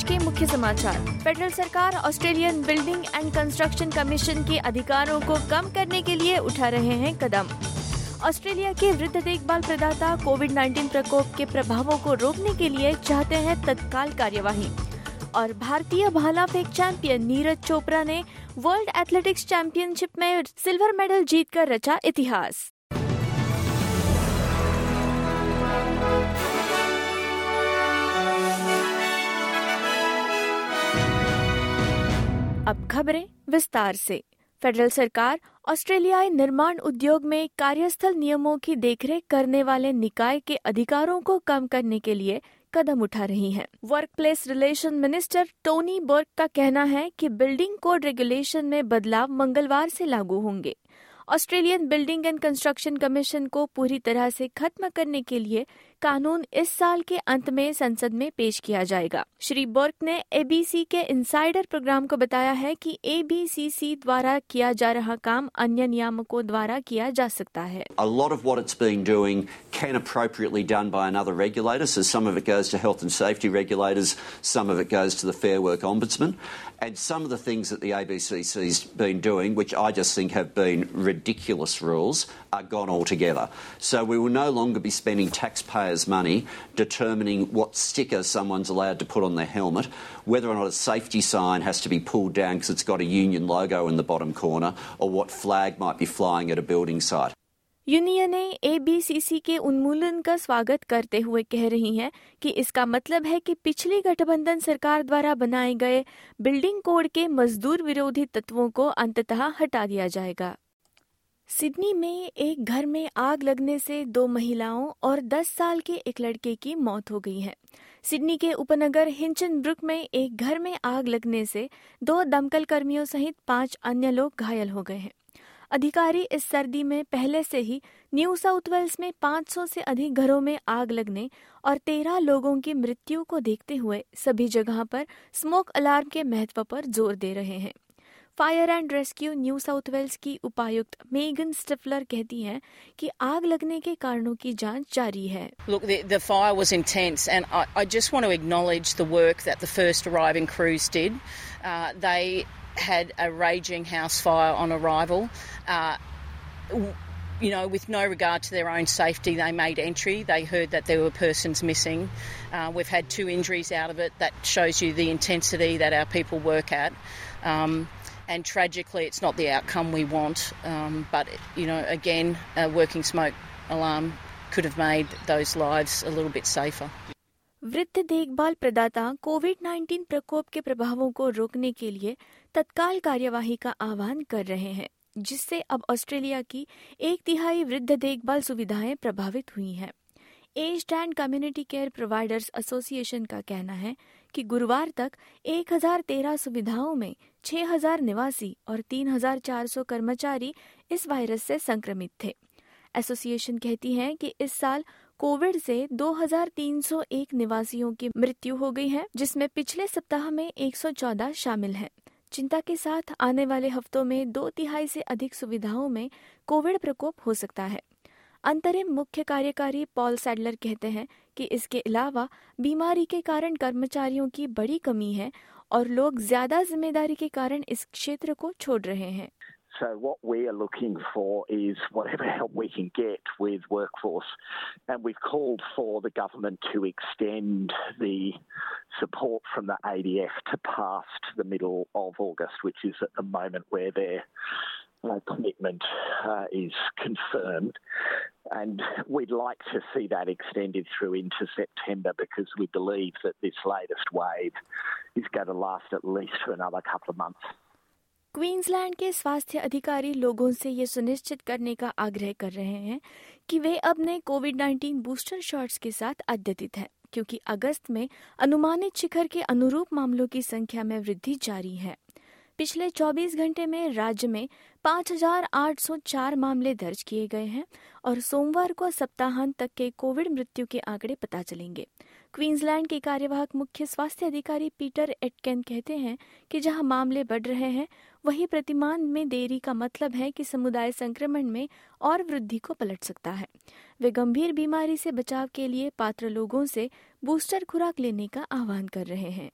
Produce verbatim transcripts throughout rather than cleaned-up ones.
आज के मुख्य समाचार। फेडरल सरकार Australian building and construction commission के अधिकारों को कम करने के लिए उठा रहे हैं कदम। ऑस्ट्रेलिया के वृद्ध देखभाल प्रदाता कोविड नाइन्टीन प्रकोप के प्रभावों को रोकने के लिए चाहते हैं तत्काल कार्यवाही। और भारतीय भाला फेंक चैंपियन नीरज चोपड़ा ने वर्ल्ड एथलेटिक्स चैंपियनशिप में सिल्वर मेडल जीतकर रचा इतिहास। अब खबरें विस्तार से। फेडरल सरकार ऑस्ट्रेलियाई निर्माण उद्योग में कार्यस्थल नियमों की देखरेख करने वाले निकाय के अधिकारों को कम करने के लिए कदम उठा रही है। Workplace relation minister Tony Burke का कहना है कि बिल्डिंग कोड रेगुलेशन में बदलाव मंगलवार से लागू होंगे। Australian building and construction commission को पूरी तरह से खत्म करने के लिए कानून इस साल के अंत में संसद में पेश किया जाएगा। श्री बर्क ने एबीसी के इनसाइडर प्रोग्राम को बताया है कि एबीसीसी द्वारा किया जा रहा काम अन्य नियामकों द्वारा किया जा सकता है। A lot of what it's been doing can appropriately done by another regulator. So some of it goes to health and safety regulators, some of it goes to the Fair Work Ombudsman, and some of the things that the A B C C's been doing, which I just think have been ridiculous rules, are gone altogether. So we will no longer be spending taxpayers' money determining what sticker someone's allowed to put on their helmet, whether or not a safety sign has to be pulled down because it's got a union logo in the bottom corner, or what flag might be flying at a building site. Union ने ABCC के उन्मूलन का स्वागत करते हुए कह रही है कि इसका मतलब है कि पिछली गठबंधन सरकार द्वारा बनाए गए बिल्डिंग कोड के मजदूर विरोधी तत्वों को अंततः हटा दिया जाएगा। सिडनी में एक घर में आग लगने से दो महिलाओं और दस साल के एक लड़के की मौत हो गई है। सिडनी के उपनगर हिंचनब्रुक में एक घर में आग लगने से दो दमकल कर्मियों सहित पांच अन्य लोग घायल हो गए हैं। अधिकारी इस सर्दी में पहले से ही न्यू साउथ वेल्स में पाँच सौ से अधिक घरों में आग लगने और तेरह लोगों की मृत्यु को देखते हुए सभी जगह पर स्मोक अलार्म के महत्व पर जोर दे रहे हैं। Fire and rescue New South Wales की उपायुक्त मेगन स्टिफलर कहती हैं कि आग लगने के कारणों की जांच जारी है। Look, the, the fire was intense, and I, I just want to acknowledge the work that the first arriving crews did. Uh, they had a raging house fire on arrival. Uh, you know, with no regard to their own safety, they made entry. They heard that there were persons missing. Uh, we've had two injuries out of it. That shows you the intensity that our people work at. Um, and tragically, it's not the outcome we want. Um, but, you know, again, a working smoke alarm could have made those lives a little bit safer. वृद्ध देखभाल प्रदाता Covid nineteen प्रकोप के प्रभावों को रोकने के लिए तत्काल कार्यवाही का आह्वान कर रहे हैं, जिससे अब ऑस्ट्रेलिया की एक तिहाई वृद्ध देखभाल सुविधाएं प्रभावित हुई हैं। Aged and community care providers association का कहना है कि गुरुवार तक एक हज़ार तेरह सुविधाओं में छह हज़ार निवासी और तीन हज़ार चार सौ कर्मचारी इस वायरस से संक्रमित थे। एसोसिएशन कहती है कि इस साल कोविड से दो हज़ार तीन सौ एक निवासियों की मृत्यु हो गई है, जिसमें पिछले सप्ताह में एक सौ चौदह शामिल हैं। चिंता के साथ आने वाले हफ्तों में दो तिहाई से अधिक सुविधाओं में कोविड प्रकोप हो सकता है। अंतरिम मुख्य कार्यकारी पॉल सैडलर कहते हैं कि इसके अलावा बीमारी के कारण कर्मचारियों की बड़ी कमी है और लोग ज्यादा जिम्मेदारी के कारण इस क्षेत्र को छोड़ रहे हैं। So what we are looking for is whatever help we can get with workforce, and we've called for the government to extend the support from the A D F to past the middle of August, which is at the moment where their uh, commitment uh, is confirmed. And we'd like to see that extended through into September because we believe that this latest wave is going to last at least for another couple of months. Queensland के स्वास्थ्य अधिकारी लोगों से ये सुनिश्चित करने का आग्रह कर रहे हैं कि वे अपने कोविड नाइन्टीन बूस्टर शॉट्स के साथ अद्यतित हैं, क्योंकि अगस्त में अनुमानित शिखर के अनुरूप मामलों की संख्या में वृद्धि जारी है। पिछले चौबीस घंटे में राज्य में पाँच हज़ार आठ सौ चार मामले दर्ज किए गए हैं और सोमवार को सप्ताहांत तक के कोविड मृत्यु के आंकड़े पता चलेंगे। क्वींसलैंड के कार्यवाहक मुख्य स्वास्थ्य अधिकारी पीटर एटकेन कहते हैं कि जहां मामले बढ़ रहे हैं, वहीं प्रतिमान में देरी का मतलब है कि समुदाय संक्रमण में और वृद्धि को पलट सकता है। वे गंभीर बीमारी से बचाव के लिए पात्र लोगों से बूस्टर खुराक लेने का आह्वान कर रहे हैं।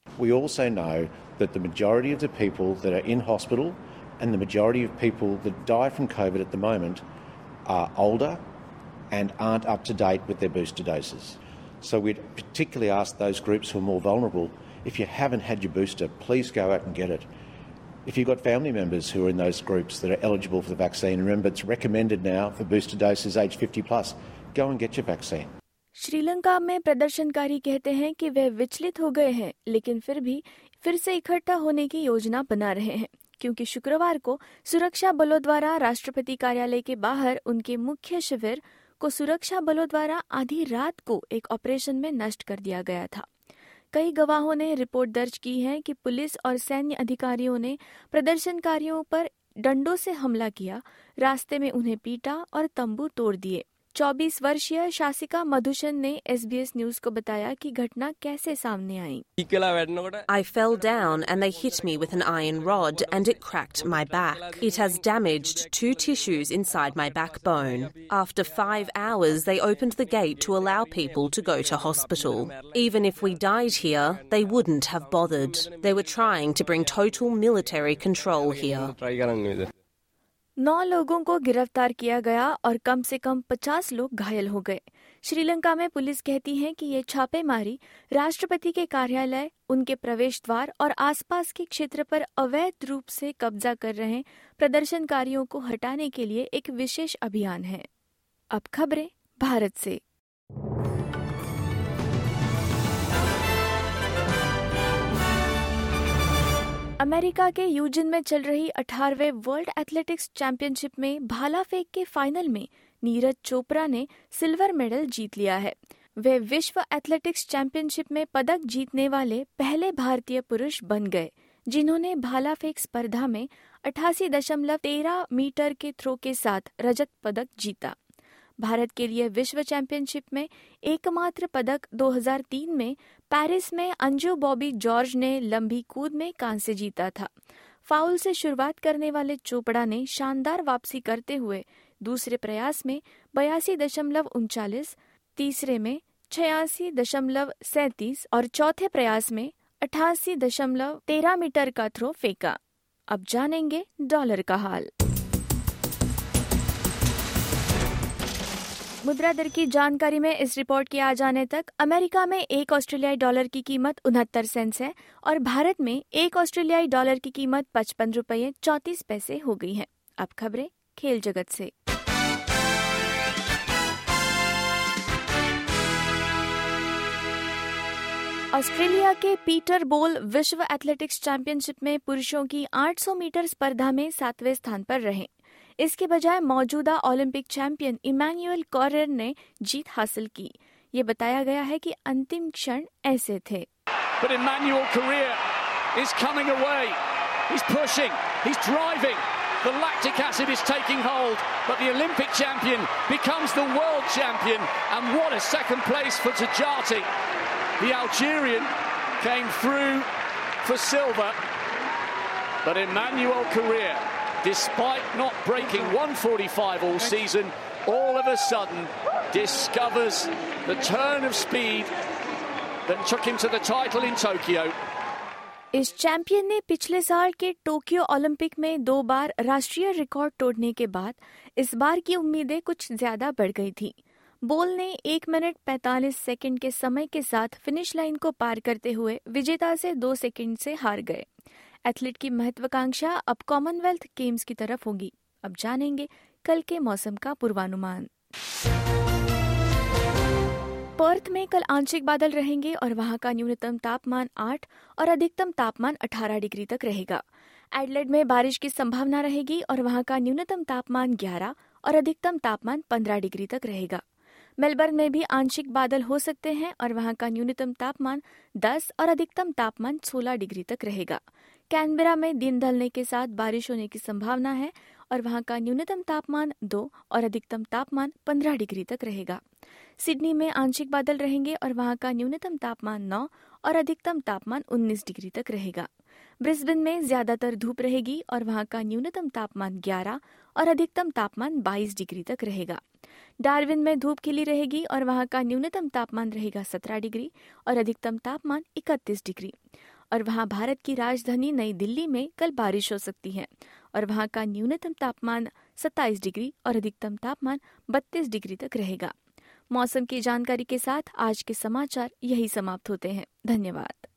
We also know that the majority of the people that are in hospital and the majority of people that die from COVID at the moment are older and aren't up to date with their booster doses. So we'd particularly ask those groups who are more vulnerable, if you haven't had your booster, please go out and get it. If you've got family members who are in those groups that are eligible for the vaccine, remember it's recommended now for booster doses age fifty plus, go and get your vaccine. Sri Lanka में प्रदर्शनकारी कहते हैं कि वे विचलित हो गए हैं, लेकिन फिर भी फिर से इकट्ठा होने की योजना बना रहे हैं, क्योंकि शुक्रवार को सुरक्षा बलों द्वारा राष्ट्रपति कार्यालय के बाहर उनके मुख्य शिविर को सुरक्षा बलों द्वारा आधी रात को एक ऑपरेशन में नष्ट कर दिया गया था। कई गवाहों ने रिपोर्ट दर्ज की है कि पुलिस और सैन्य अधिकारियों ने प्रदर्शनकारियों पर डंडों से हमला किया, रास्ते में उन्हें पीटा और तंबू तोड़ दिए। चौबीस वर्षीय शासिका मधुशन ने एसबीएस न्यूज को बताया कि घटना कैसे सामने आई। I fell down and they hit me with an iron rod and it cracked my back. It has damaged two tissues inside my backbone. After five hours, they opened the gate to allow people to go to hospital. Even if we died here, they wouldn't have bothered. They were trying to bring total military control here. नौ लोगों को गिरफ्तार किया गया और कम से कम पचास लोग घायल हो गए। श्रीलंका में पुलिस कहती है कि ये छापेमारी राष्ट्रपति के कार्यालय, उनके प्रवेश द्वार और आसपास के क्षेत्र पर अवैध रूप से कब्जा कर रहे प्रदर्शनकारियों को हटाने के लिए एक विशेष अभियान है। अब खबरें भारत से। अमेरिका के यूजिन में चल रही अठारहवें वर्ल्ड एथलेटिक्स चैंपियनशिप में भाला फेंक के फाइनल में नीरज चोपड़ा ने सिल्वर मेडल जीत लिया है। वे विश्व एथलेटिक्स चैंपियनशिप में पदक जीतने वाले पहले भारतीय पुरुष बन गए, जिन्होंने भाला फेंक स्पर्धा में अठासी दशमलव तेरह मीटर के थ्रो के साथ रजत पदक जीता। भारत के लिए विश्व चैंपियनशिप में एकमात्र पदक दो हज़ार तीन में पेरिस में अंजू बॉबी जॉर्ज ने लंबी कूद में कांस्य जीता था। फाउल से शुरुआत करने वाले चोपड़ा ने शानदार वापसी करते हुए दूसरे प्रयास में बयासी दशमलव उनचालीस, तीसरे में छियासी दशमलव सैंतीस और चौथे प्रयास में अठासी दशमलव तेरह मीटर का थ्रो फेंका। अब जानेंगे डॉलर का हाल। मुद्रा दर की जानकारी में इस रिपोर्ट के आ जाने तक अमेरिका में एक ऑस्ट्रेलियाई डॉलर की कीमत उनहत्तर सेंट्स है और भारत में एक ऑस्ट्रेलियाई डॉलर की कीमत पचपन रुपये चौंतीस पैसे हो गई है। अब खबरें खेल जगत से। ऑस्ट्रेलिया के पीटर बोल विश्व एथलेटिक्स चैंपियनशिप में पुरुषों की आठ सौ मीटर स्पर्धा में सातवें स्थान पर रहे। इसके बजाय मौजूदा ओलंपिक चैंपियन इमैनुअल कॉरर ने जीत हासिल की। ये बताया गया है कि अंतिम क्षण ऐसे थे। But Emmanuel Correa is coming away. He's pushing. He's driving. The lactic acid is taking hold, but the Olympic champion becomes the world champion. And what a second place for Tajati. The Algerian came through for silver, but Emmanuel Correa, despite not breaking one forty-five all season, all of a sudden discovers the turn of speed that took him to the title in Tokyo. इस champion ने पिछले साल के Tokyo Olympic में दो बार राष्ट्रीय record तोड़ने के बाद इस बार की उम्मीदें कुछ ज्यादा बढ़ गई थी। बोल ने एक मिनट पैंतालीस सेकंड के समय के साथ फिनिश लाइन को पार करते हुए विजेता से दो सेकंड से हार गए। एथलीट की महत्वाकांक्षा अब कॉमनवेल्थ गेम्स की तरफ होगी। अब जानेंगे कल के मौसम का पूर्वानुमान। पर्थ में कल आंशिक बादल रहेंगे और वहां का न्यूनतम तापमान आठ और अधिकतम तापमान अठारह डिग्री तक रहेगा। एडलेड में बारिश की संभावना रहेगी और वहां का न्यूनतम तापमान ग्यारह और अधिकतम तापमान पंद्रह डिग्री तक रहेगा। मेलबर्न में भी आंशिक बादल हो सकते हैं और वहां का न्यूनतम तापमान दस और अधिकतम तापमान सोलह डिग्री तक रहेगा। कैनबेरा में दिन ढलने के साथ बारिश होने की संभावना है और वहां का न्यूनतम तापमान दो और अधिकतम तापमान पंद्रह डिग्री तक रहेगा। सिडनी में आंशिक बादल रहेंगे और वहां का न्यूनतम तापमान नौ और अधिकतम तापमान उन्नीस डिग्री तक रहेगा। ब्रिस्बेन में ज्यादातर धूप रहेगी और वहां का न्यूनतम तापमान ग्यारह और अधिकतम तापमान बाईस डिग्री तक रहेगा। डार्विन में धूप खिली रहेगी और वहां का न्यूनतम तापमान रहेगा सत्रह डिग्री और अधिकतम तापमान इकतीस डिग्री। और वहां भारत की राजधानी नई दिल्ली में कल बारिश हो सकती है और वहां का न्यूनतम तापमान सत्ताईस डिग्री और अधिकतम तापमान बत्तीस डिग्री तक रहेगा। मौसम की जानकारी के साथ आज के समाचार यही समाप्त होते हैं। धन्यवाद।